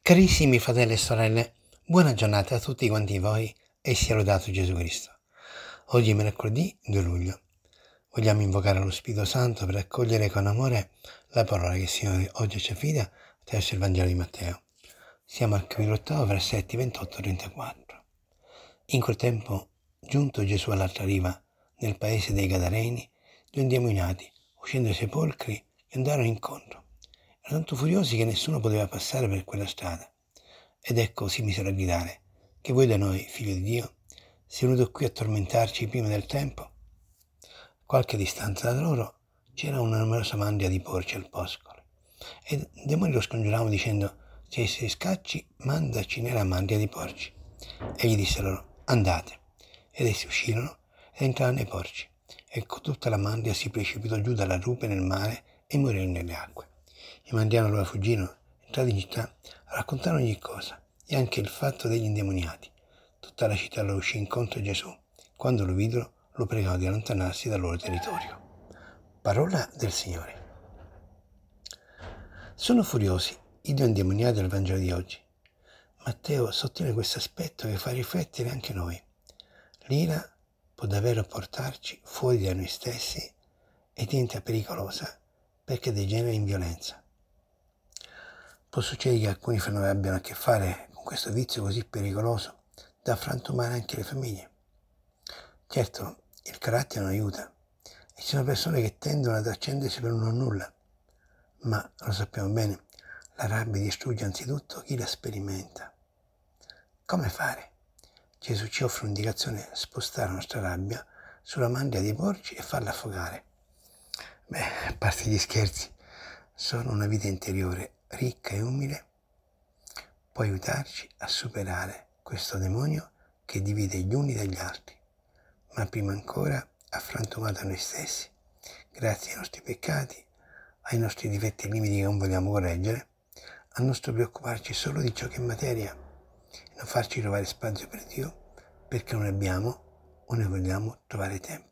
Carissimi fratelli e sorelle, buona giornata a tutti quanti voi e sia lodato Gesù Cristo. Oggi è mercoledì 2 luglio. Vogliamo invocare lo Spirito Santo per accogliere con amore la parola che il Signore oggi ci affida attraverso il Vangelo di Matteo. Siamo al capitolo 8, versetti 28-34. In quel tempo, giunto Gesù all'altra riva, nel paese dei Gadareni, due indemoniati, uscendo dai sepolcri, gli andarono incontro. Erano tanto furiosi che nessuno poteva passare per quella strada. Ed ecco si misero a gridare: che vuoi da noi, figlio di Dio? Sei venuto qui a tormentarci prima del tempo? A qualche distanza da loro c'era una numerosa mandia di porci al pascolo. E i demoni lo scongiuravano dicendo: se sei scacci, mandaci nella mandia di porci. Egli disse loro: andate. Ed essi uscirono ed entrarono nei porci. E con tutta la mandia si precipitò giù dalla rupe nel mare e morirono nelle acque. I mandiani allora fuggirono, entrati in città, raccontarono ogni cosa, e anche il fatto degli indemoniati. Tutta la città lo uscì incontro a Gesù. Quando lo videro, lo pregò di allontanarsi dal loro territorio. Parola del Signore. Sono furiosi i due indemoniati del Vangelo di oggi. Matteo sottolinea questo aspetto che fa riflettere anche noi. L'ira può davvero portarci fuori da noi stessi e diventa pericolosa perché degenera in violenza. Può succedere che alcuni fra noi abbiano a che fare con questo vizio così pericoloso da frantumare anche le famiglie. Certo, il carattere non aiuta e ci sono persone che tendono ad accendersi per un non nulla, ma lo sappiamo bene, la rabbia distrugge anzitutto chi la sperimenta. Come fare? Gesù ci offre un'indicazione: spostare la nostra rabbia sulla mandia dei porci e farla affogare. A parte gli scherzi, solo una vita interiore ricca e umile può aiutarci a superare questo demonio che divide gli uni dagli altri, ma prima ancora ha frantumato noi stessi, grazie ai nostri peccati, ai nostri difetti e limiti che non vogliamo correggere, al nostro preoccuparci solo di ciò che è materia e non farci trovare spazio per Dio perché non abbiamo o ne vogliamo trovare tempo.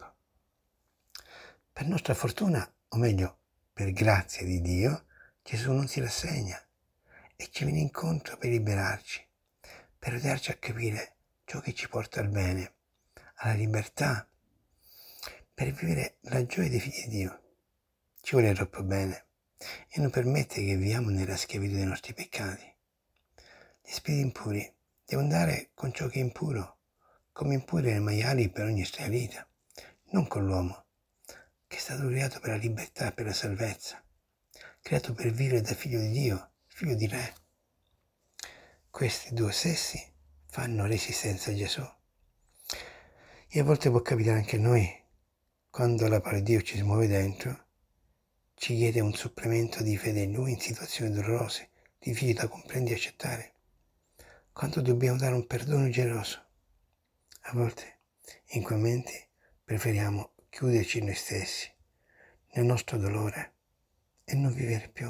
Per nostra fortuna, o meglio, per grazia di Dio, Gesù non si rassegna e ci viene incontro per liberarci, per aiutarci a capire ciò che ci porta al bene, alla libertà, per vivere la gioia dei figli di Dio. Ci vuole troppo bene e non permette che viviamo nella schiavitù dei nostri peccati. Gli spiriti impuri devono andare con ciò che è impuro, come impuri le maiali per ogni israelita, non con l'uomo, che è stato creato per la libertà e per la salvezza, creato per vivere da figlio di Dio, figlio di Re. Questi due sessi fanno resistenza a Gesù. E a volte può capitare anche a noi, quando la parola di Dio ci si muove dentro, ci chiede un supplemento di fede in Lui in situazioni dolorose, difficili da comprendere e accettare, quando dobbiamo dare un perdono generoso. A volte, in quei momenti, preferiamo chiuderci noi stessi, nel nostro dolore, e non vivere più.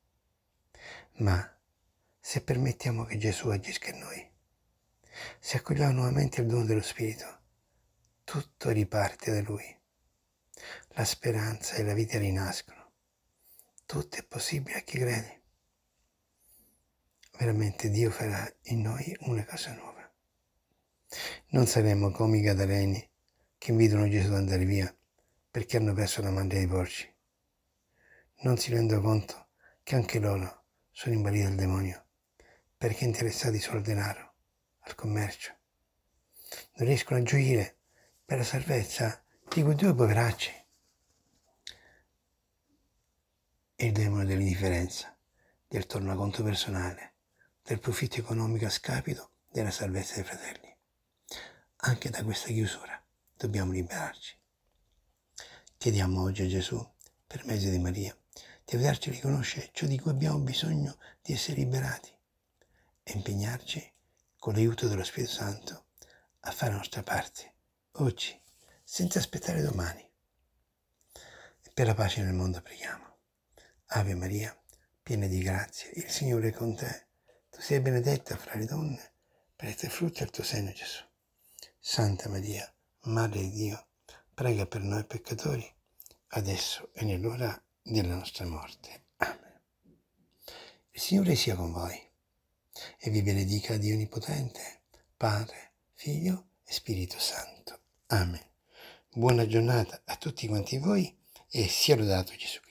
Ma se permettiamo che Gesù agisca in noi, se accogliamo nuovamente il dono dello Spirito, tutto riparte da Lui. La speranza e la vita rinascono. Tutto è possibile a chi crede. Veramente Dio farà in noi una cosa nuova. Non saremo come i Gadareni che invitano Gesù ad andare via perché hanno perso la mandia dei porci. Non si rendono conto che anche loro sono invalidi del demonio perché interessati solo al denaro, al commercio. Non riescono a gioire per la salvezza di quei due poveracci. È il demone dell'indifferenza, del tornaconto personale, del profitto economico a scapito della salvezza dei fratelli. Anche da questa chiusura dobbiamo liberarci. Chiediamo oggi a Gesù, per mezzo di Maria, di aiutarci a riconoscere ciò di cui abbiamo bisogno di essere liberati e impegnarci, con l'aiuto dello Spirito Santo, a fare la nostra parte, oggi, senza aspettare domani. E per la pace nel mondo preghiamo. Ave Maria, piena di grazia, il Signore è con te. Tu sei benedetta fra le donne, benedetto il frutto del tuo seno, Gesù. Santa Maria, Madre di Dio, prega per noi peccatori, adesso e nell'ora della nostra morte. Amen. Il Signore sia con voi. e vi benedica Dio Onnipotente, Padre, Figlio e Spirito Santo. Amen. Buona giornata a tutti quanti voi e sia lodato Gesù Cristo.